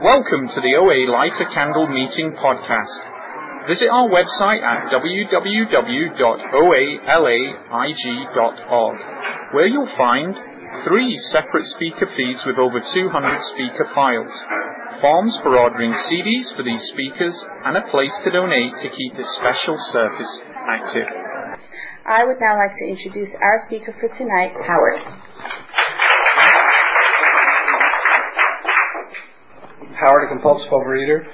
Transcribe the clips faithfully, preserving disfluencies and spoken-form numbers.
Welcome to the O A Light a Candle Meeting podcast. Visit our website at w w w dot o a laig dot org, where you'll find three separate speaker feeds with over two hundred speaker files, forms for ordering C Ds for these speakers, and a place to donate to keep this special service active. I would now like to introduce our speaker for tonight, Howard. Howard, a compulsive overeater.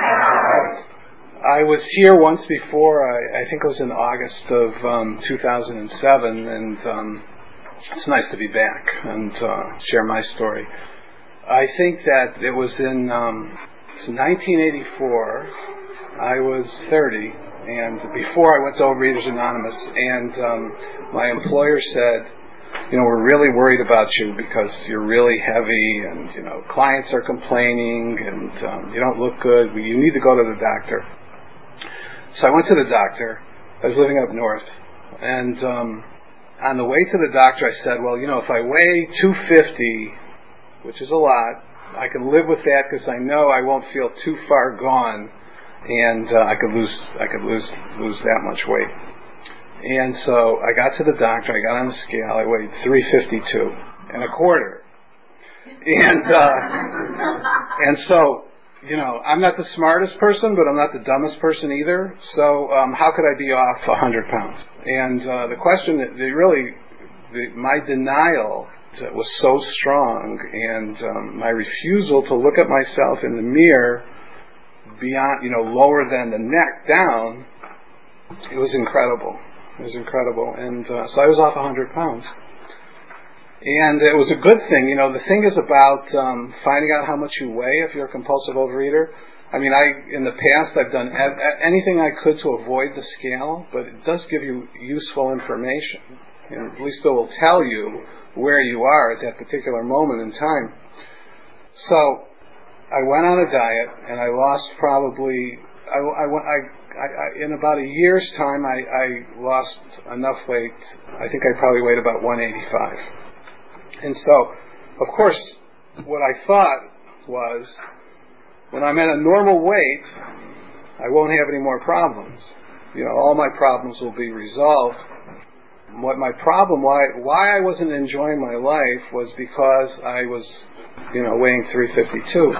I was here once before, I, I think it was in August of um, two thousand seven, and um, it's nice to be back and uh, share my story. I think that it was in um, nineteen eighty-four, I was thirty, and before I went to Overeaters Anonymous, and um, my employer said, you know, we're really worried about you because you're really heavy and, you know, clients are complaining and um, you don't look good. You need to go to the doctor. So I went to the doctor. I was living up north. And um, on the way to the doctor, I said, well, you know, if I weigh two fifty, which is a lot, I can live with that because I know I won't feel too far gone, and uh, I could lose I could lose lose that much weight. And so I got to the doctor, I got on the scale, I weighed three fifty-two and a quarter. And, uh, and so, you know, I'm not the smartest person, but I'm not the dumbest person either. So, um, how could I be off a hundred pounds? And, uh, the question that they really, the, my denial was so strong, and, um, my refusal to look at myself in the mirror beyond, you know, lower than the neck down, it was incredible. It was incredible. And uh, so I was off one hundred pounds. And it was a good thing. You know, the thing is about um, finding out how much you weigh if you're a compulsive overeater. I mean, I in the past, I've done anything I could to avoid the scale, but it does give you useful information. And at least it will tell you where you are at that particular moment in time. So I went on a diet, and I lost probably, I, I, I I, I, in about a year's time, I, I lost enough weight. I think I probably weighed about one eighty-five. And so, of course, what I thought was, when I'm at a normal weight, I won't have any more problems. You know, all my problems will be resolved. What my problem, why why I wasn't enjoying my life, was because I was, you know, weighing three fifty-two.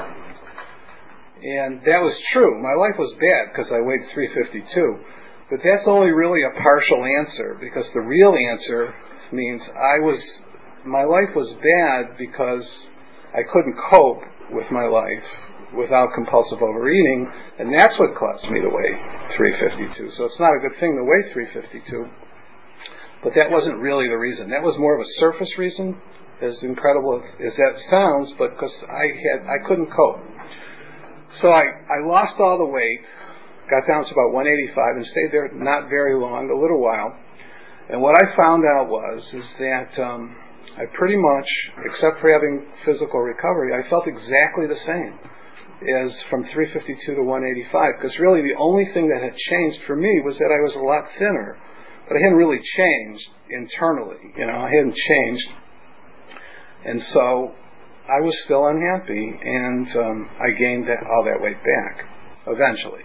And that was true. My life was bad because I weighed three fifty-two. But that's only really a partial answer, because the real answer means I was, my life was bad because I couldn't cope with my life without compulsive overeating, and that's what caused me to weigh three fifty-two. So it's not a good thing to weigh three fifty-two. But that wasn't really the reason. That was more of a surface reason, as incredible as that sounds, but because I had, I couldn't cope. So I, I lost all the weight, got down to about one eighty-five, and stayed there not very long, a little while. And what I found out was is that um, I pretty much, except for having physical recovery, I felt exactly the same as from three fifty-two to one eighty-five, because really the only thing that had changed for me was that I was a lot thinner. But I hadn't really changed internally, you know, I hadn't changed. And so I was still unhappy, and um, I gained that, all that weight back, eventually.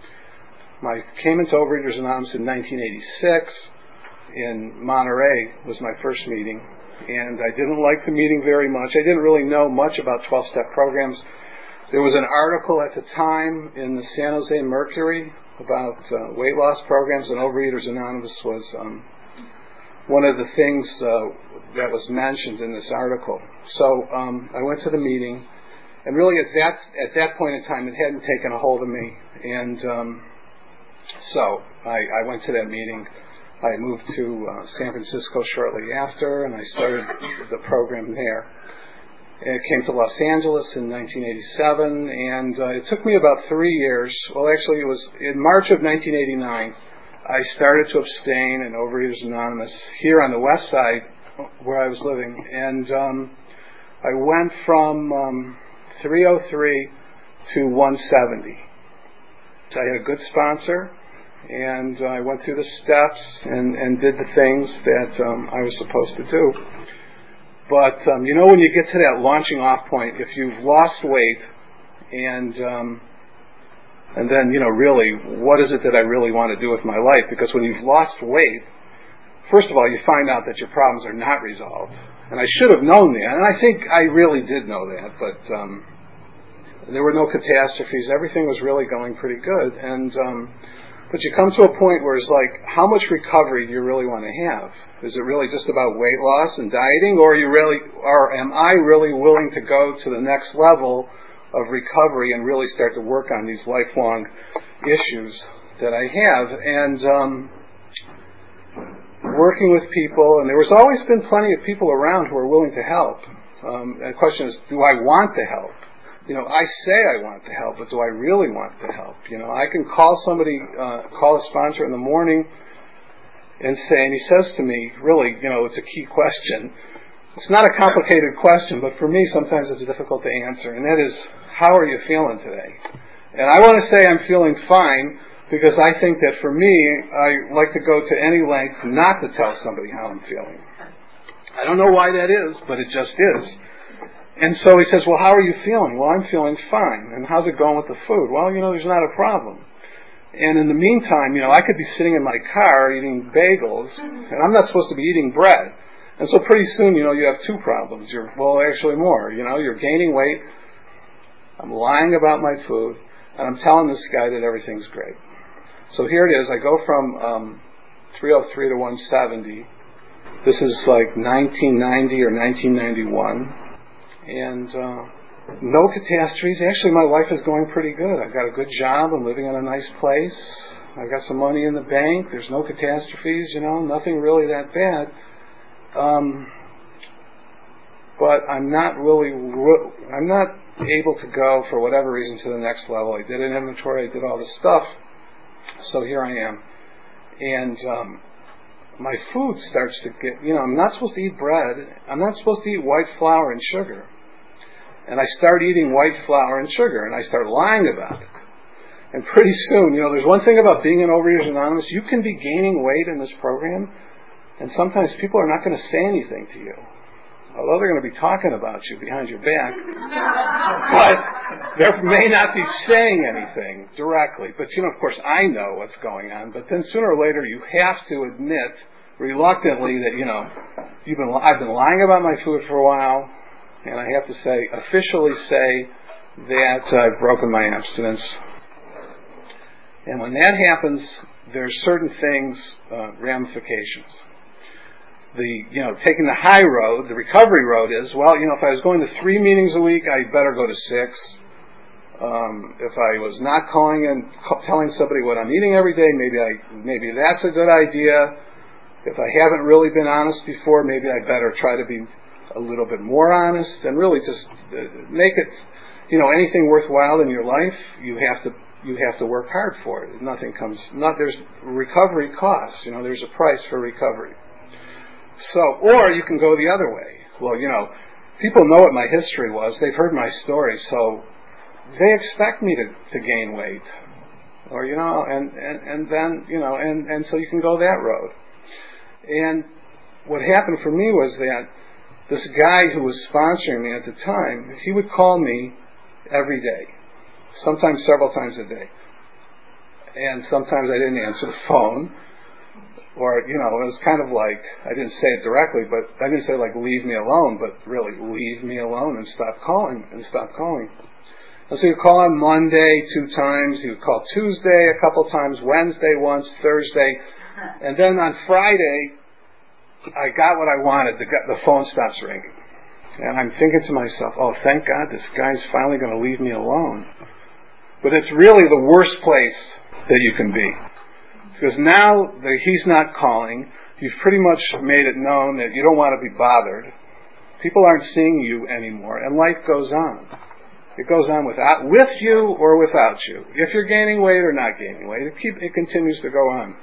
I came into Overeaters Anonymous in nineteen eighty-six. In Monterey was my first meeting, and I didn't like the meeting very much. I didn't really know much about twelve-step programs. There was an article at the time in the San Jose Mercury about uh, weight loss programs, and Overeaters Anonymous was um, one of the things uh, that was mentioned in this article. So um, I went to the meeting, and really at that at that point in time, it hadn't taken a hold of me. And um, so I, I went to that meeting. I moved to uh, San Francisco shortly after, and I started the program there. And it came to Los Angeles in nineteen eighty-seven, and uh, it took me about three years. Well, actually, it was in March of nineteen eighty-nine. I started to abstain in Overeaters Anonymous here on the west side where I was living, and um, I went from um, three oh three to one seventy. So I had a good sponsor, and I went through the steps and, and did the things that um, I was supposed to do. But um, you know, when you get to that launching off point, if you've lost weight and um, and then, you know, really, what is it that I really want to do with my life? Because when you've lost weight, first of all, you find out that your problems are not resolved. And I should have known that, and I think I really did know that, but um, there were no catastrophes. Everything was really going pretty good. And um, but you come to a point where it's like, how much recovery do you really want to have? Is it really just about weight loss and dieting, or are you really, or am I really willing to go to the next level of recovery and really start to work on these lifelong issues that I have? And um, working with people, and there was always been plenty of people around who are willing to help. Um, and the question is, do I want to help? You know, I say I want to help, but do I really want to help? You know, I can call somebody, uh, call a sponsor in the morning and say, and he says to me, really, you know, it's a key question. It's not a complicated question, but for me, sometimes it's difficult to answer, and that is, how are you feeling today? And I want to say I'm feeling fine, because I think that for me, I like to go to any length not to tell somebody how I'm feeling. I don't know why that is, but it just is. And so he says, well, how are you feeling? Well, I'm feeling fine. And how's it going with the food? Well, you know, there's not a problem. And in the meantime, you know, I could be sitting in my car eating bagels, and I'm not supposed to be eating bread. And so pretty soon, you know, you have two problems. You're, well, actually more. You know, you're gaining weight, I'm lying about my food, and I'm telling this guy that everything's great. So here it is. I go from um, three oh three to one seventy. This is like nineteen ninety or nineteen ninety-one. And uh, no catastrophes. Actually, my life is going pretty good. I've got a good job. I'm living in a nice place. I've got some money in the bank. There's no catastrophes, you know, nothing really that bad. Um, but I'm not really, I'm not able to go, for whatever reason, to the next level. I did an inventory. I did all this stuff. So here I am. And um, my food starts to get, you know, I'm not supposed to eat bread. I'm not supposed to eat white flour and sugar. And I start eating white flour and sugar, and I start lying about it. And pretty soon, you know, there's one thing about being an Overeaters Anonymous. You can be gaining weight in this program, and sometimes people are not going to say anything to you. Although they're going to be talking about you behind your back. But they may not be saying anything directly. But, you know, of course, I know what's going on. But then sooner or later, you have to admit, reluctantly, that, you know, you've been, I've been lying about my food for a while, and I have to say, officially say, that I've broken my abstinence. And when that happens, there's certain things, uh, ramifications. The, you know, taking the high road, the recovery road is, well, you know, if I was going to three meetings a week, I'd better go to six. Um, if I was not calling and ca- telling somebody what I'm eating every day, maybe I, maybe that's a good idea. If I haven't really been honest before, maybe I better try to be a little bit more honest, and really just make it, you know, anything worthwhile in your life, you have to, you have to work hard for it. Nothing comes, not, there's recovery costs, you know, there's a price for recovery. So, or you can go the other way. Well, you know, people know what my history was. They've heard my story, so they expect me to, to gain weight. Or, you know, and, and, and then, you know, and, and so you can go that road. And what happened for me was that this guy who was sponsoring me at the time, he would call me every day, sometimes several times a day. And sometimes I didn't answer the phone. Or, you know, it was kind of like, I didn't say it directly, but I didn't say like, leave me alone, but really, leave me alone and stop calling, and stop calling. And so he would call on Monday two times, he would call Tuesday a couple times, Wednesday once, Thursday, and then on Friday, I got what I wanted, the, the phone stops ringing. And I'm thinking to myself, oh, thank God this guy's finally going to leave me alone. But it's really the worst place that you can be. Because now that he's not calling, you've pretty much made it known that you don't want to be bothered. People aren't seeing you anymore, and life goes on. It goes on without, with you or without you. If you're gaining weight or not gaining weight, it, keep, it continues to go on.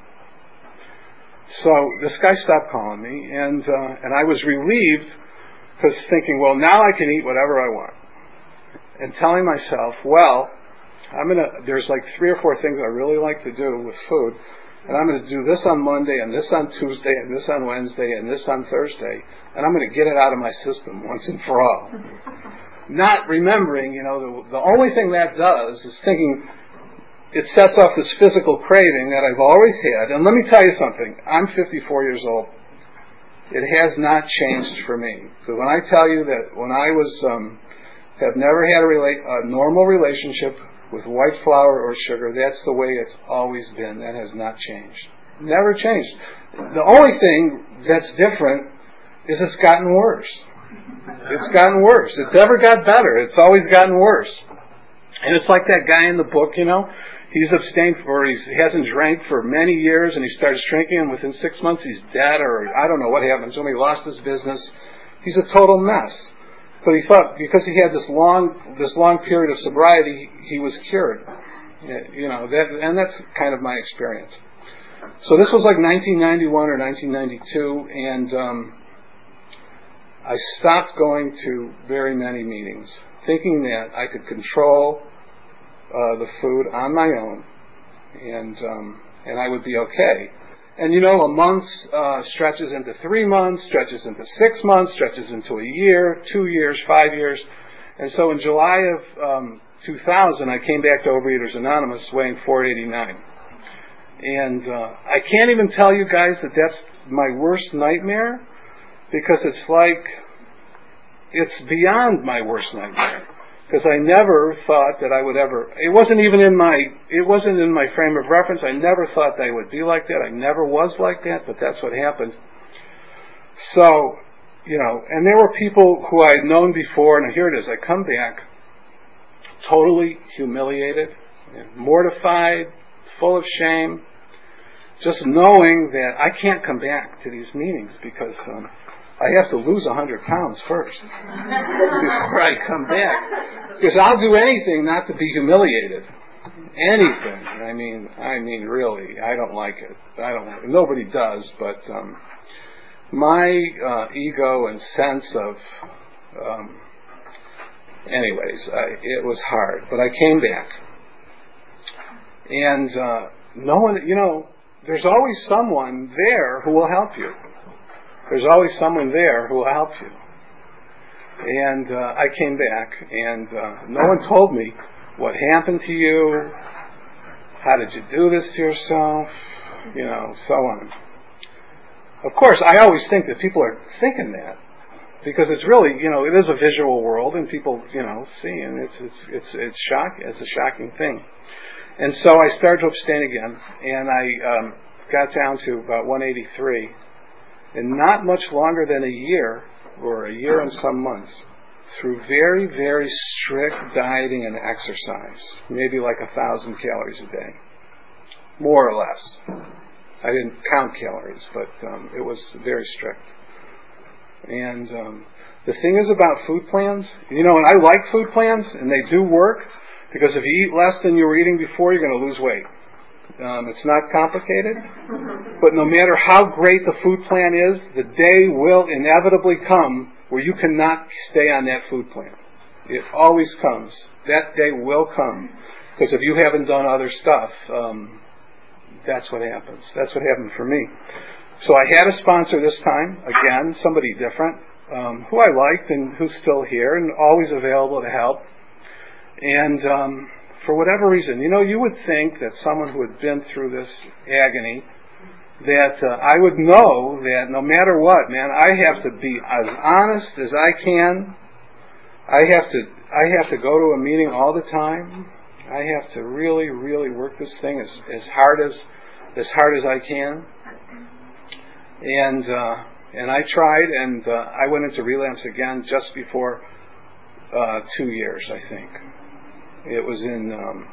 So this guy stopped calling me, and uh, and I was relieved, because thinking, well, now I can eat whatever I want. And telling myself, well, I'm gonna, there's like three or four things I really like to do with food. And I'm going to do this on Monday, and this on Tuesday, and this on Wednesday, and this on Thursday, and I'm going to get it out of my system once and for all. not remembering, you know, the, the only thing that does is thinking it sets off this physical craving that I've always had. And let me tell you something. I'm fifty-four years old. It has not changed for me. So when I tell you that when I was, um, have never had a, rela- a normal relationship with white flour or sugar, that's the way it's always been. That has not changed. Never changed. The only thing that's different is it's gotten worse. It's gotten worse. It never got better. It's always gotten worse. And it's like that guy in the book, you know. He's abstained for, he's, he hasn't drank for many years, and he starts drinking, and within six months he's dead, or I don't know what happened to him. He lost his business. He's a total mess. But he thought because he had this long, this long period of sobriety, he was cured. You know, that, and that's kind of my experience. So this was like nineteen ninety-one or nineteen ninety-two, and um, I stopped going to very many meetings, thinking that I could control Uh, the food on my own, and um, and I would be okay. And you know, a month uh, stretches into three months, stretches into six months, stretches into a year, two years, five years. And so in July of um, two thousand, I came back to Overeaters Anonymous weighing four eighty-nine. And uh, I can't even tell you guys that that's my worst nightmare, because it's like, it's beyond my worst nightmare. Because I never thought that I would ever, it wasn't even in my, it wasn't in my frame of reference. I never thought that I would be like that. I never was like that, but that's what happened. So, you know, and there were people who I had known before, and here it is. I come back totally humiliated, mortified, full of shame, just knowing that I can't come back to these meetings because um, I have to lose one hundred pounds first before I come back. Because I'll do anything not to be humiliated. Anything. I mean, I mean, really, I don't like it. I don't. Nobody does, but um, my uh, ego and sense of, um, anyways, I, it was hard. But I came back, and uh, no one, you know, there's always someone there who will help you. There's always someone there who will help you. And uh, I came back, and uh, no one told me what happened to you, how did you do this to yourself, you know, so on. Of course, I always think that people are thinking that, because it's really, you know, it is a visual world, and people, you know, see, and it's it's it's it's shocking. It's a shocking thing. And so I started to abstain again, and I um, got down to about one eighty-three. And not much longer than a year, or a year and some months, through very, very strict dieting and exercise, maybe like a thousand calories a day, more or less. I didn't count calories, but um, it was very strict. And um, the thing is about food plans, you know, and I like food plans, and they do work, because if you eat less than you were eating before, you're going to lose weight. Um, it's not complicated, but no matter how great the food plan is, the day will inevitably come where you cannot stay on that food plan. It always comes. That day will come, because if you haven't done other stuff, um, that's what happens. That's what happened for me. So I had a sponsor this time, again, somebody different, um, who I liked and who's still here and always available to help. And um, for whatever reason, you know, you would think that someone who had been through this agony, that uh, I would know that no matter what, man, I have to be as honest as I can. I have to I have to go to a meeting all the time. I have to really, really work this thing as, as hard as as hard as I can. And uh, and I tried, and uh, I went into relapse again just before uh, two years, I think. It was in um,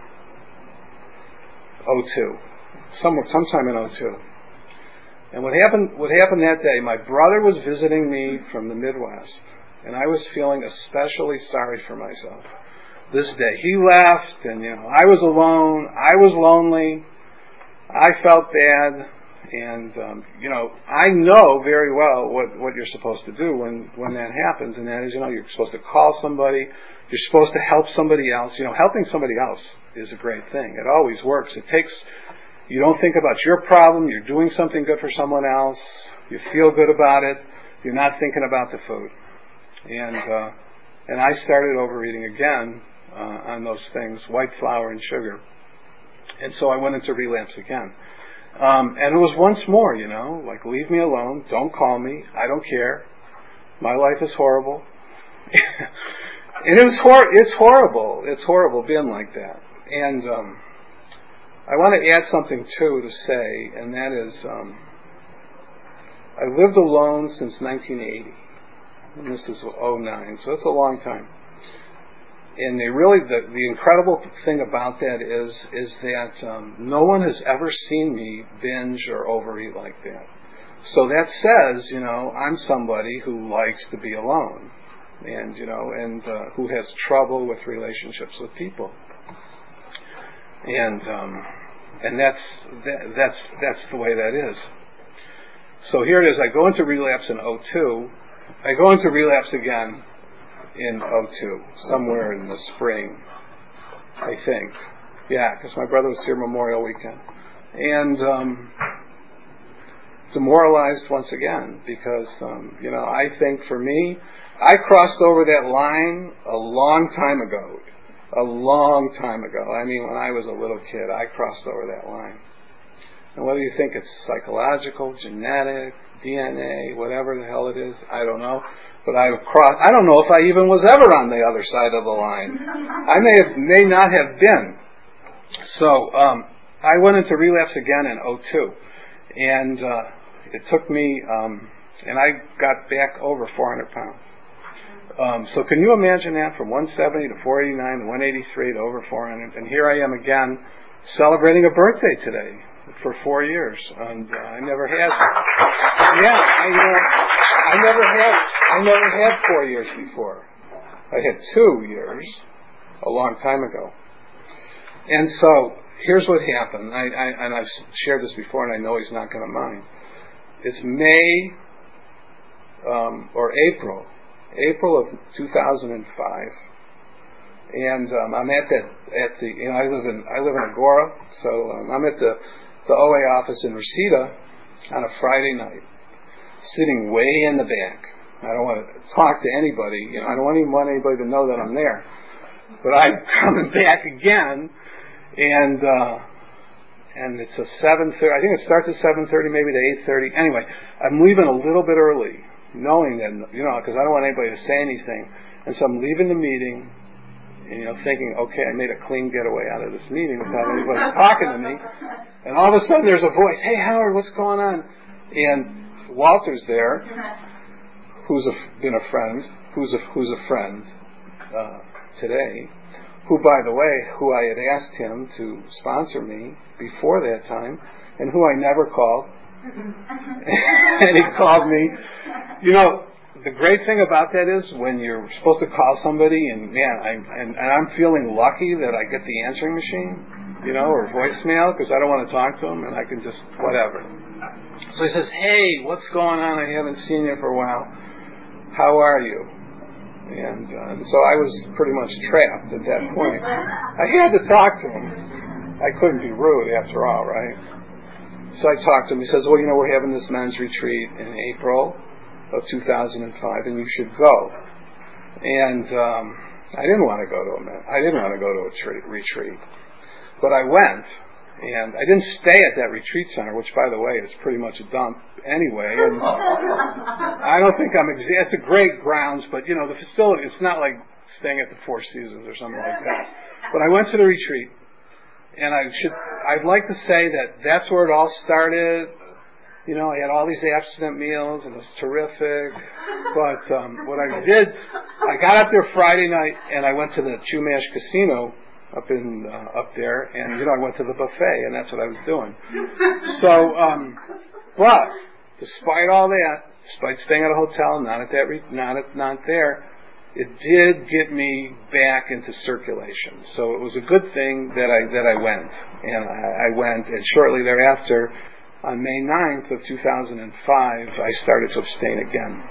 oh two, somewhere, sometime in oh two. And what happened? What happened that day? My brother was visiting me from the Midwest, and I was feeling especially sorry for myself. This day, he left, and you know, I was alone. I was lonely. I felt bad, and um, you know, I know very well what, what you're supposed to do when, when that happens, and that is, you know, you're supposed to call somebody. You're supposed to help somebody else. You know, helping somebody else is a great thing. It always works. It takes. You don't think about your problem. You're doing something good for someone else. You feel good about it. You're not thinking about the food. And uh, And I started overeating again uh, on those things, white flour and sugar. And so I went into relapse again. Um, and it was once more, you know, like, leave me alone, don't call me, I don't care, my life is horrible. And it was hor- it's horrible, it's horrible being like that. And um, I want to add something, too, to say, and that is, um, I lived alone since nineteen eighty, and this is oh nine, so it's a long time. And they really, the, the incredible thing about that is is that um, no one has ever seen me binge or overeat like that. So that says, you know, I'm somebody who likes to be alone, and you know, and uh, who has trouble with relationships with people. And um, and that's that, that's that's the way that is. So here it is. I go into relapse in oh two. I go into relapse again in oh two, somewhere in the spring, I think. Yeah, because my brother was here Memorial Weekend. And um, demoralized once again, because, um, you know, I think for me, I crossed over that line a long time ago. A long time ago. I mean, when I was a little kid, I crossed over that line. And whether you think it's psychological, genetic, D N A, whatever the hell it is, I don't know. But I crossed. I don't know if I even was ever on the other side of the line. I may have, may not have been. So um, I went into relapse again in oh two, and uh, it took me, um, and I got back over four hundred pounds. Um, so can you imagine that, from one seventy to four eighty-nine to one eighty-three to over four hundred, and here I am again celebrating a birthday today for four years, and uh, I never had. Yeah, I you know, I never had. I never had four years before. I had two years a long time ago, and so here's what happened. I, I and I've shared this before, and I know he's not going to mind. It's May um, or April, April of two thousand five. And um, I'm at that at the you know I live in I live in Agora, so um, I'm at the the O A office in Reseda on a Friday night, sitting way in the back. I don't want to talk to anybody. You know, I don't even want anybody to know that I'm there. But I'm coming back again, and uh, and it's a seven thirty. I think it starts at seven thirty, maybe to eight thirty. Anyway, I'm leaving a little bit early, knowing that you know because I don't want anybody to say anything, and so I'm leaving the meeting. You know, thinking, okay, I made a clean getaway out of this meeting without anybody talking to me. And all of a sudden there's a voice, hey, Howard, what's going on? And Walter's there, who's a, been a friend, who's a, who's a friend uh, today, who, by the way, who I had asked him to sponsor me before that time, and who I never called. And he called me. You know, the great thing about that is when you're supposed to call somebody, and man, I'm, and, and I'm feeling lucky that I get the answering machine, you know, or voicemail, because I don't want to talk to them, and I can just whatever. So he says, "Hey, what's going on? I haven't seen you for a while. How are you?" And uh, so I was pretty much trapped at that point. I had to talk to him. I couldn't be rude, after all, right? So I talked to him. He says, "Well, you know, we're having this men's retreat in April of two thousand five, and you should go." And um, I didn't want to go to a I didn't want to go to a tre- retreat, but I went, and I didn't stay at that retreat center, which, by the way, is pretty much a dump anyway. And I don't think I'm. Exa- it's a great grounds, but you know the facility. It's not like staying at the Four Seasons or something like that. But I went to the retreat, and I should. I'd like to say that that's where it all started. You know, I had all these abstinent meals, and it was terrific. But um, what I did, I got up there Friday night, and I went to the Chumash Casino up in uh, up there, and you know, I went to the buffet, and that's what I was doing. So, um, but despite all that, despite staying at a hotel, not at that, re- not at, not there, it did get me back into circulation. So it was a good thing that I that I went, and I, I went, and shortly thereafter, on May ninth of two thousand five, I started to abstain again.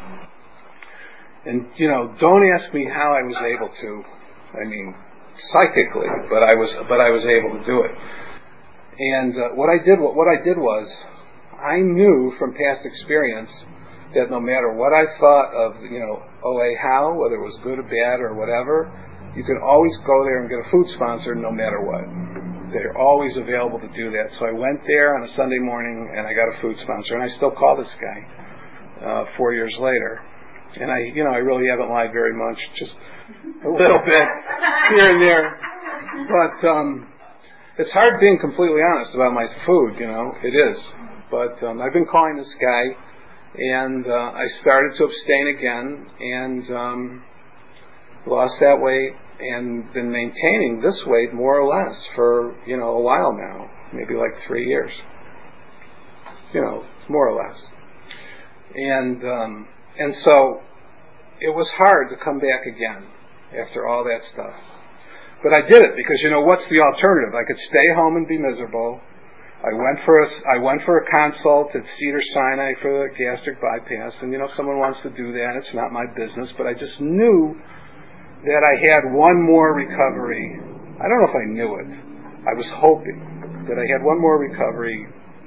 And, you know, don't ask me how I was able to, I mean, psychically, but I was but I was able to do it. And uh, what I did what, what I did was, I knew from past experience that no matter what I thought of, you know, O A Howe, whether it was good or bad or whatever, you could always go there and get a food sponsor no matter what. They're always available to do that. So I went there on a Sunday morning and I got a food sponsor, and I still call this guy uh, four years later. And I, you know, I really haven't lied very much, just a little bit here and there. But um, it's hard being completely honest about my food, you know, it is. But um, I've been calling this guy, and uh, I started to abstain again, and um, lost that weight, and been maintaining this weight more or less for, you know, a while now, maybe like three years, you know, more or less. And um, and so it was hard to come back again after all that stuff. But I did it because, you know, what's the alternative? I could stay home and be miserable. I went for a, I went for a consult at Cedars-Sinai for the gastric bypass, and, you know, if someone wants to do that, it's not my business, but I just knew that I had one more recovery. I don't know if I knew it. I was hoping that I had one more recovery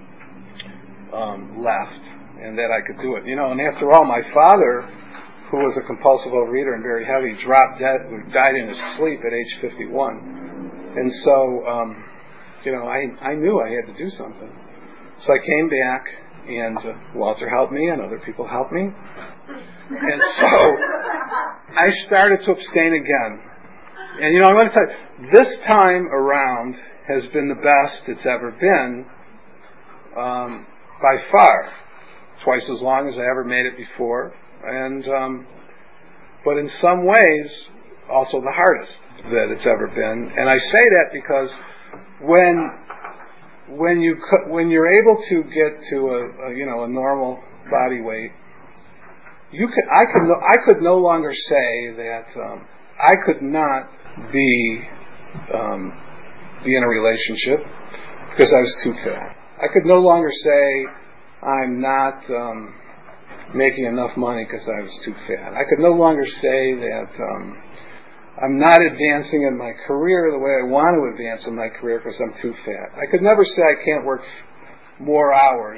um, left, and that I could do it. You know, and after all, my father, who was a compulsive overeater and very heavy, dropped dead, died in his sleep at age fifty-one. And so, um, you know, I I knew I had to do something. So I came back, and uh, Walter helped me, and other people helped me. And so I started to abstain again. And, you know, I'm going to tell you, this time around has been the best it's ever been, um, by far. Twice as long as I ever made it before. And, um, but in some ways, also the hardest that it's ever been. And I say that because when when you when you're able to get to a, a you know a normal body weight, you could I could no, I could no longer say that um, I could not be um, be in a relationship because I was too fat. I could no longer say I'm not um, making enough money because I was too fat. I could no longer say that um, I'm not advancing in my career the way I want to advance in my career because I'm too fat. I could never say I can't work more hours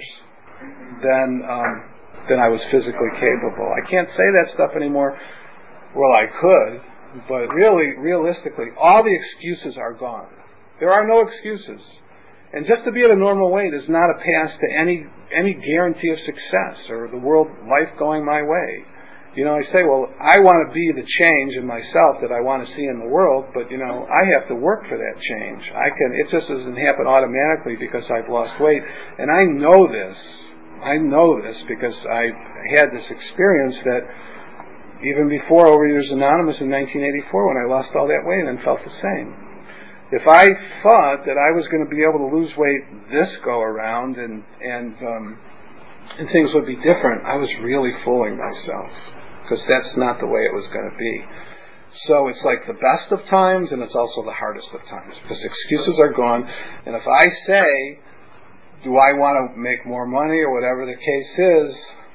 than um, than I was physically capable. I can't say that stuff anymore. Well, I could, but really, realistically, all the excuses are gone. There are no excuses. And just to be at a normal weight is not a pass to any any guarantee of success or the world life going my way. You know, I say, well, I want to be the change in myself that I want to see in the world, but, you know, I have to work for that change. I can. It just doesn't happen automatically because I've lost weight. And I know this. I know this because I had this experience that even before Overeaters Anonymous in nineteen eighty-four, when I lost all that weight and felt the same. If I thought that I was going to be able to lose weight this go around and and um, and things would be different, I was really fooling myself because that's not the way it was going to be. So it's like the best of times and it's also the hardest of times because excuses are gone. And if I say, do I want to make more money or whatever the case is,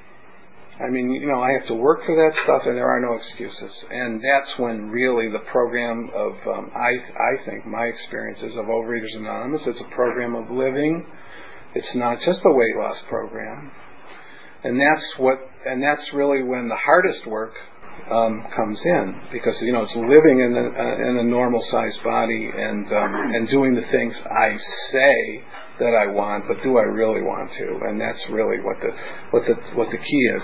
I mean, you know, I have to work for that stuff, and there are no excuses. And that's when really the program of, um, I, I think, my experiences of Overeaters Anonymous, it's a program of living. It's not just a weight loss program. And that's what, and that's really when the hardest work um, comes in, because, you know, it's living in a, uh, in a normal-sized body and um, and doing the things I say that I want, but do I really want to? And that's really what the what the what the key is.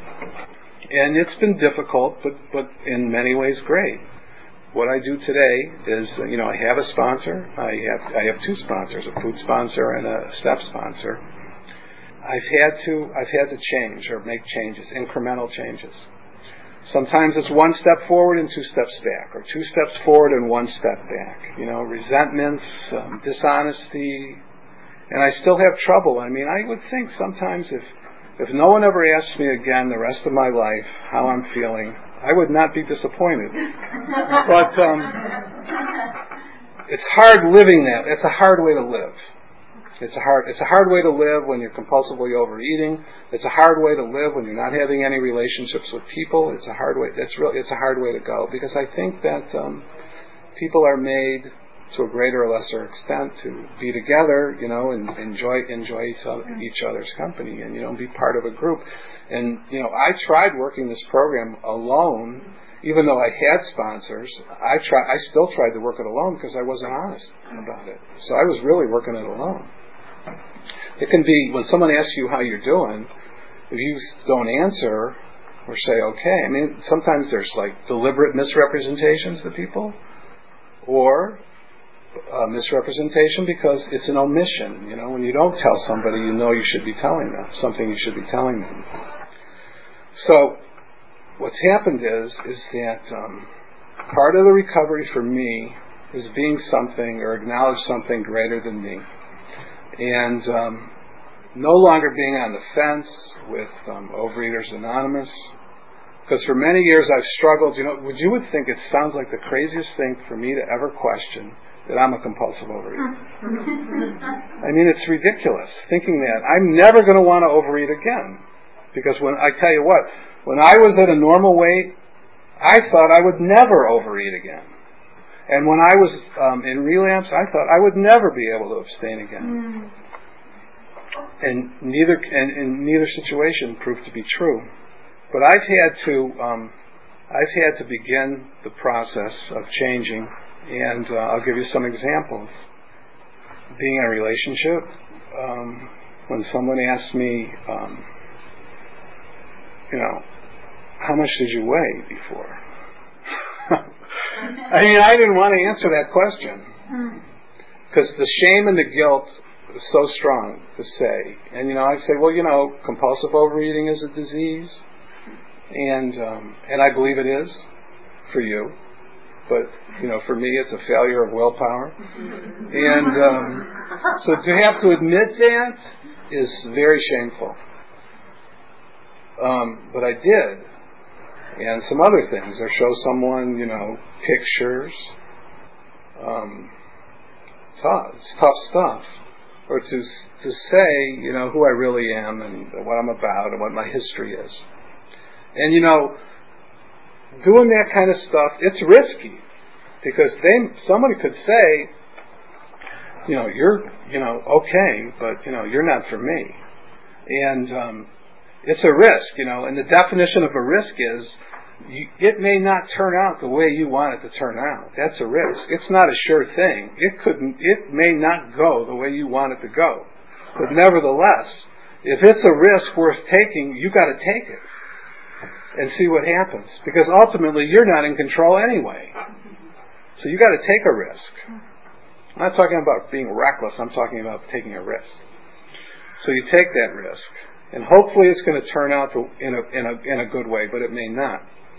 And it's been difficult, but, but in many ways great. What I do today is, you know, I have a sponsor. I have I have two sponsors, a food sponsor and a step sponsor. I've had to I've had to change or make changes, incremental changes. Sometimes it's one step forward and two steps back, or two steps forward and one step back. You know, resentments, um, dishonesty, and I still have trouble. I mean, I would think sometimes if If no one ever asks me again the rest of my life how I'm feeling, I would not be disappointed. But um, it's hard living that. It's a hard way to live. It's a hard. It's a hard way to live when you're compulsively overeating. It's a hard way to live when you're not having any relationships with people. It's a hard way. That's real. It's a hard way to go because I think that um, people are made to a greater or lesser extent, to be together, you know, and enjoy enjoy each, other, each other's company, and you know, be part of a group. And you know, I tried working this program alone, even though I had sponsors. I try, I still tried to work it alone because I wasn't honest about it. So I was really working it alone. It can be when someone asks you how you're doing, if you don't answer or say okay. I mean, sometimes there's like deliberate misrepresentations to people, or Uh, misrepresentation because it's an omission. You know, when you don't tell somebody, you know you should be telling them something. You should be telling them. So, what's happened is is that um, part of the recovery for me is being something or acknowledge something greater than me, and um, no longer being on the fence with um, Overeaters Anonymous. Because for many years I've struggled. You know, would you would think it sounds like the craziest thing for me to ever question that I'm a compulsive overeater. I mean, it's ridiculous thinking that. I'm never going to want to overeat again. Because when I tell you what, when I was at a normal weight, I thought I would never overeat again. And when I was um, in relapse, I thought I would never be able to abstain again. Mm. And neither and, and neither situation proved to be true. But I've had to um, I've had to begin the process of changing. And uh, I'll give you some examples. Being in a relationship, um, when someone asks me, um, you know, how much did you weigh before? I mean, I didn't want to answer that question. Because the shame and the guilt is so strong to say. And, you know, I say, well, you know, compulsive overeating is a disease. And, um, and I believe it is for you. But, you know, for me, it's a failure of willpower. And um, so to have to admit that is very shameful. Um, but I did. And some other things. Or show someone, you know, pictures. Um, tough, it's tough stuff. Or to to say, you know, who I really am and what I'm about and what my history is. And, you know, doing that kind of stuff, it's risky because they somebody could say, you know, you're, you know, okay, but you know, you're not for me, and um, it's a risk, you know. And the definition of a risk is you, it may not turn out the way you want it to turn out. That's a risk. It's not a sure thing. It couldn't. It may not go the way you want it to go, but nevertheless, if it's a risk worth taking, you got to take it. And see what happens. Because ultimately, you're not in control anyway. So you got to take a risk. I'm not talking about being reckless. I'm talking about taking a risk. So you take that risk, and hopefully, it's going to turn out to, in a in a in a good way, but it may not.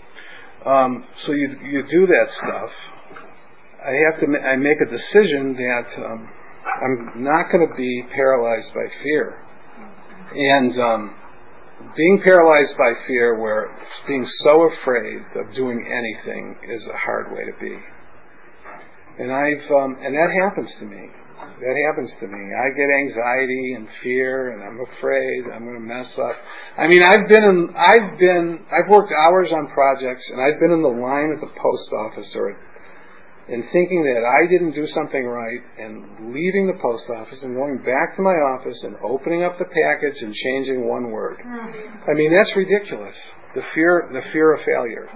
Um, so you you do that stuff. I have to. I make a decision that um, I'm not going to be paralyzed by fear, and. Um, Being paralyzed by fear, where being so afraid of doing anything is a hard way to be, and I've um, and that happens to me. That happens to me. I get anxiety and fear, and I'm afraid I'm going to mess up. I mean, I've been in, I've been, I've worked hours on projects, and I've been in the line at the post office or. And thinking that I didn't do something right, and leaving the post office and going back to my office and opening up the package and changing one word. I mean, that's ridiculous. The fear, the fear of failure,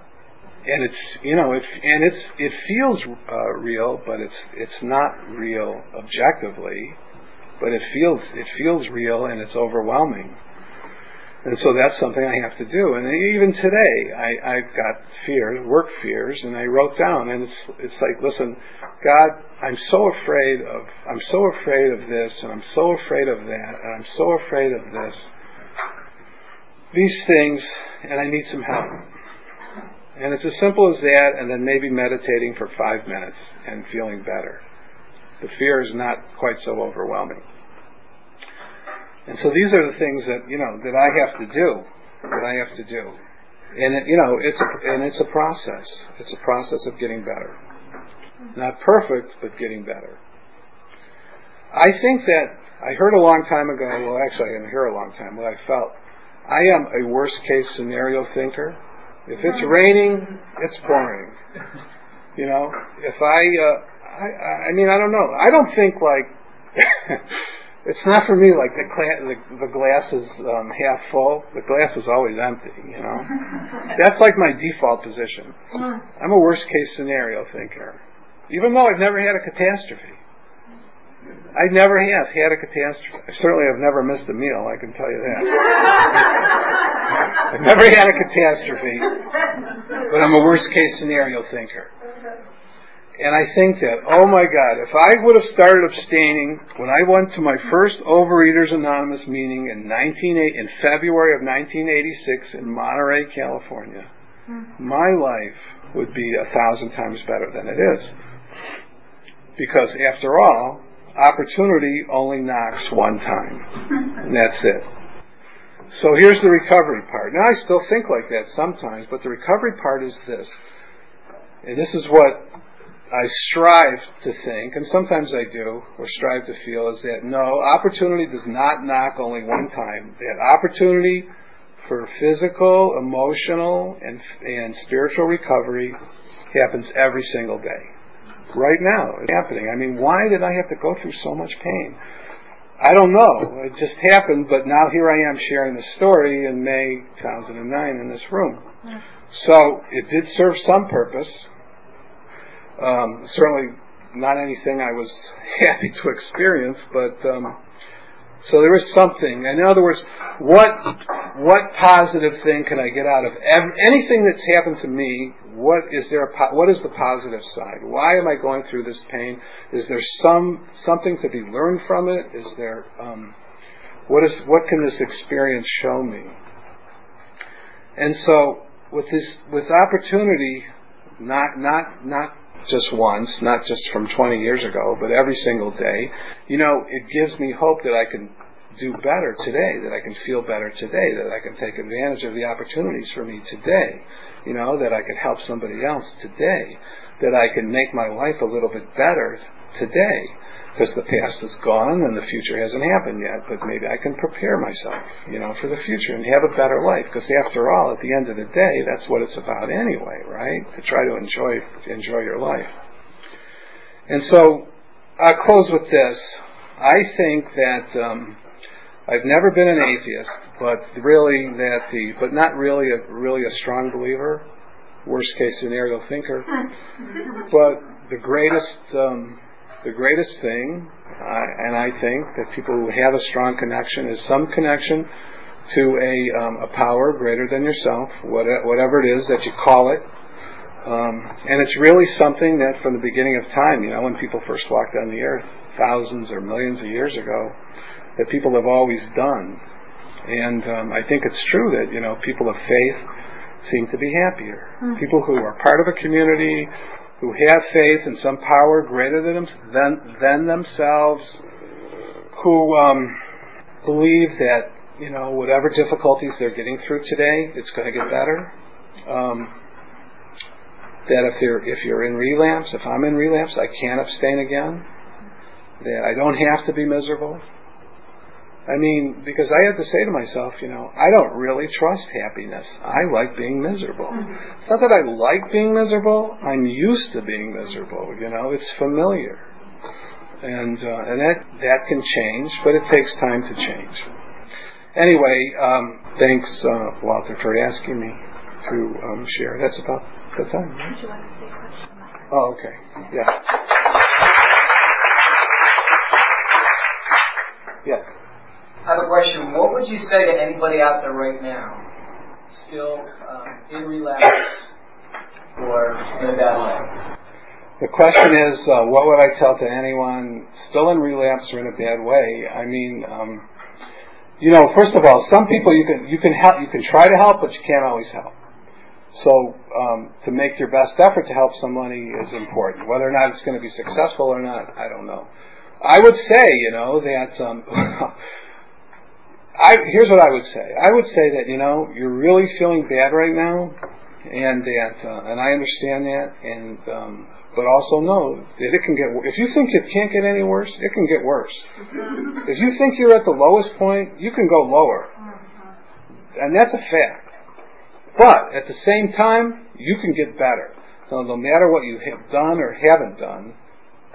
and it's you know it and it's it feels uh, real, but it's it's not real objectively, but it feels it feels real and it's overwhelming. And so that's something I have to do. And even today, I, I've got fears, work fears, and I wrote down. And it's it's like, listen, God, I'm so afraid of I'm so afraid of this, and I'm so afraid of that, and I'm so afraid of this. These things, and I need some help. And it's as simple as that, and then maybe meditating for five minutes and feeling better. The fear is not quite so overwhelming. And so these are the things that, you know, that I have to do, that I have to do. And, it, you know, it's a, and it's a process. It's a process of getting better. Not perfect, but getting better. I think that, I heard a long time ago, well, actually I didn't hear a long time, what I felt. I am a worst case scenario thinker. If it's raining, it's pouring. You know, if I, uh, I, I mean, I don't know. I don't think like it's not for me. Like the cla- the, the glass is um, half full. The glass is always empty. You know, that's like my default position. I'm a worst case scenario thinker, even though I've never had a catastrophe. I never have had a catastrophe. I certainly have never missed a meal, I can tell you that. I've never had a catastrophe, but I'm a worst-case scenario thinker. And I think that, oh my God, if I would have started abstaining when I went to my first Overeaters Anonymous meeting in nineteen eighty in February of nineteen eighty-six in Monterey, California, my life would be a thousand times better than it is. Because after all, opportunity only knocks one time, and that's it. So here's the recovery part. Now I still think like that sometimes, but the recovery part is this, and this is what I strive to think, and sometimes I do, or strive to feel, is that no, opportunity does not knock only one time. That opportunity for physical, emotional, and, and spiritual recovery happens every single day. Right now, it's happening. I mean, why did I have to go through so much pain? I don't know. It just happened, but now here I am sharing the story in May two thousand nine in this room. So it did serve some purpose. Um, certainly not anything I was happy to experience, but um, so there is something. In other words, what what positive thing can I get out of ev- anything that's happened to me? What is there? A po- what is the positive side? Why am I going through this pain? Is there some something to be learned from it? Is there um, what is what can this experience show me? And so with this with opportunity, not not not just once, not just from twenty years ago, but every single day, you know, it gives me hope that I can do better today, that I can feel better today, that I can take advantage of the opportunities for me today, you know, that I can help somebody else today, that I can make my life a little bit better today, because the past is gone and the future hasn't happened yet, but maybe I can prepare myself, you know, for the future and have a better life, because after all, at the end of the day, that's what it's about anyway, right? To try to enjoy enjoy your life. And so, I'll close with this. I think that um, I've never been an atheist, but really that the, but not really a really a strong believer, worst case scenario thinker, but the greatest, um, the greatest thing, uh, and I think that people who have a strong connection is some connection to a um, a power greater than yourself, whatever it is that you call it, um, and it's really something that from the beginning of time, you know, when people first walked on the earth, thousands or millions of years ago, that people have always done. And um, I think it's true that, you know, people of faith seem to be happier. Mm. People who are part of a community, who have faith in some power greater than, them, than, than themselves, who um, believe that, you know, whatever difficulties they're getting through today, it's going to get better. Um, that if you're, if you're in relapse, if I'm in relapse, I can't abstain again. That I don't have to be miserable. I mean, because I have to say to myself, you know, I don't really trust happiness. I like being miserable. It's not that I like being miserable. I'm used to being miserable. You know, it's familiar, and uh, and that that can change, but it takes time to change. Anyway, um, thanks, uh, Walter, for asking me to um, share. That's about the time. Right? Would you like to say a question? Oh, okay. Yeah. Yeah. I have a question. What would you say to anybody out there right now, still um, in relapse or in a bad way? The question is, uh, what would I tell to anyone still in relapse or in a bad way? I mean, um, you know, first of all, some people you can you can help, you can try to help, but you can't always help. So, um, to make your best effort to help somebody is important. Whether or not it's going to be successful or not, I don't know. I would say, you know, that. Um, I, here's what I would say. I would say that, you know, you're really feeling bad right now, and that, uh, and I understand that, and um, but also know that it can get. If you think it can't get any worse, it can get worse. If you think you're at the lowest point, you can go lower, and that's a fact. But at the same time, you can get better. So no matter what you have done or haven't done,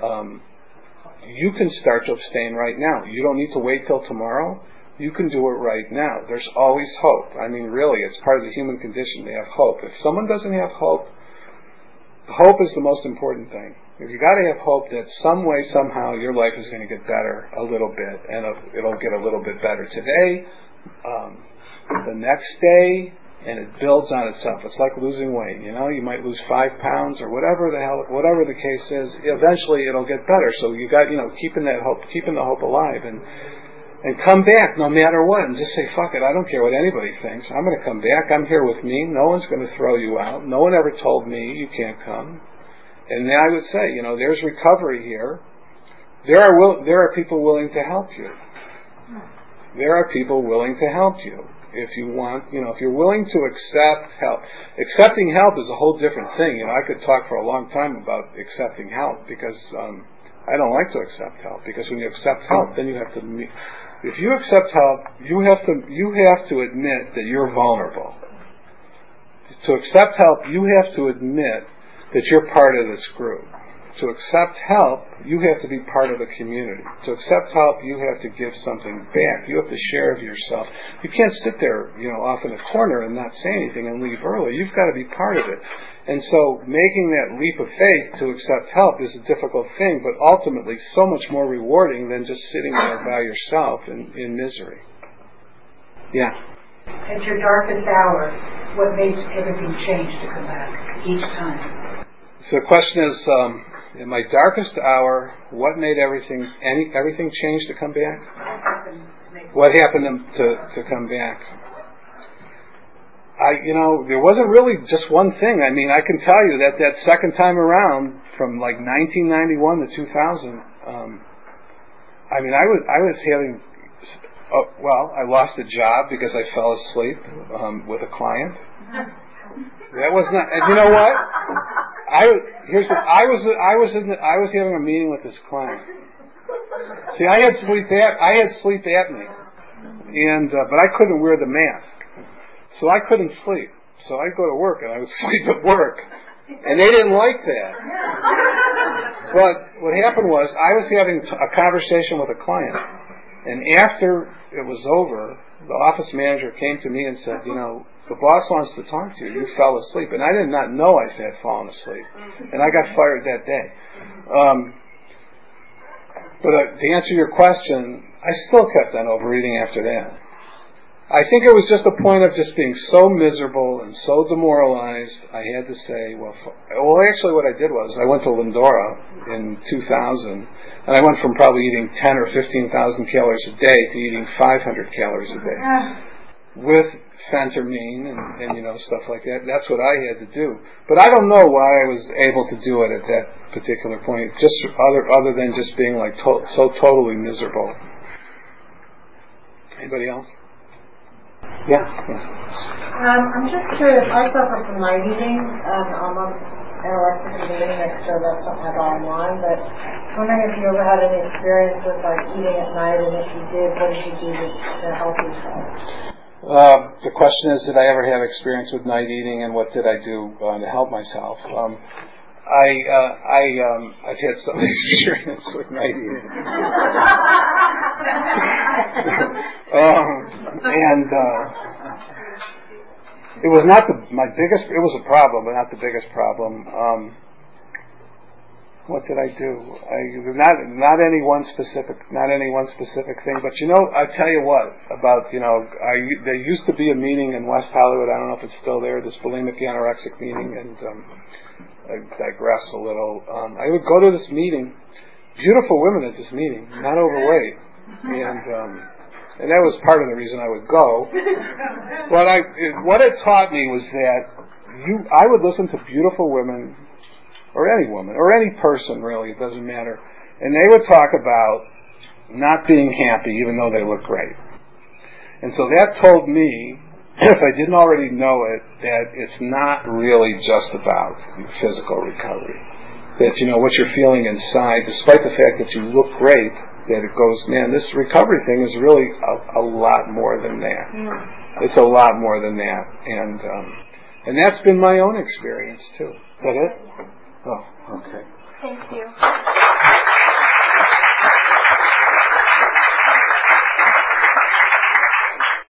um, you can start to abstain right now. You don't need to wait till tomorrow. You can do it right now. There's always hope. I mean, really, it's part of the human condition to have hope. If someone doesn't have hope, hope is the most important thing. You got to have hope that some way, somehow, your life is going to get better a little bit, and it'll get a little bit better today, um, the next day, and it builds on itself. It's like losing weight. You know, you might lose five pounds or whatever the hell, whatever the case is. Eventually, it'll get better. So you got, you know, keeping that hope, keeping the hope alive, and and come back no matter what, and just say, fuck it, I don't care what anybody thinks. I'm going to come back. I'm here with me. No one's going to throw you out. No one ever told me you can't come. And then I would say, you know, there's recovery here. There are will, there are people willing to help you. There are people willing to help you. If you want, you know, if you're willing to accept help. Accepting help is a whole different thing. You know, I could talk for a long time about accepting help because um, I don't like to accept help. Because when you accept help, then you have to meet. If you accept help, you have to you have to admit that you're vulnerable. To accept help, you have to admit that you're part of this group. To accept help, you have to be part of the community. To accept help, you have to give something back. You have to share of yourself. You can't sit there, you know, off in a corner and not say anything and leave early. You've got to be part of it. And so making that leap of faith to accept help is a difficult thing, but ultimately so much more rewarding than just sitting there by yourself in, in misery. Yeah. At your darkest hour, what made everything change to come back each time? So the question is, um, in my darkest hour, what made everything any everything change to come back? What happened to to come back? I, you know, there wasn't really just one thing. I mean, I can tell you that that second time around, from like nineteen ninety-one to two thousand, um, I mean, I was I was having, uh, well, I lost a job because I fell asleep um, with a client. That was not. And you know what? I here's what, I was I was in the, I was having a meeting with this client. See, I had sleep ap- I had sleep apnea, and uh, but I couldn't wear the mask. So I couldn't sleep. So I'd go to work and I would sleep at work. And they didn't like that. But what happened was I was having a conversation with a client. And after it was over, the office manager came to me and said, you know, the boss wants to talk to you. You fell asleep. And I did not know I had fallen asleep. And I got fired that day. Um, but uh, to answer your question, I still kept on overeating after that. I think it was just a point of just being so miserable and so demoralized, I had to say, well, well, actually what I did was I went to Lindora in two thousand, and I went from probably eating ten or fifteen thousand calories a day to eating five hundred calories a day with phentermine and, and, you know, stuff like that. That's what I had to do. But I don't know why I was able to do it at that particular point, just other other than just being like to- so totally miserable. Anybody else? Yeah. Um, I'm just curious. I suffer from night eating, and I'm on anorexic and bulimic, so that's something I got online. But I was wondering if you ever had any experience with like eating at night, and if you did, what did you do to, to help yourself? Uh, the question is, did I ever have experience with night eating, and what did I do uh, to help myself? Um, I uh, I um, I've had some experience with night eating. um, and uh, it was not the my biggest. It was a problem, but not the biggest problem. Um, what did I do? I not not any one specific not any one specific thing. But you know, I tell you what about you know I there used to be a meeting in West Hollywood. I don't know if it's still there. This bulimic anorexic meeting, and um, I digress a little. Um, I would go to this meeting. Beautiful women at this meeting, not overweight, and um, and that was part of the reason I would go. What I what it taught me was that you I would listen to beautiful women, or any woman, or any person really, it doesn't matter, and they would talk about not being happy even though they look great. And so that told me, if I didn't already know it, that it's not really just about physical recovery. That, you know, what you're feeling inside, despite the fact that you look great, that it goes, man, this recovery thing is really a, a lot more than that. Yeah. It's a lot more than that. And um, and that's been my own experience, too. Is that it? Oh, okay. Thank you.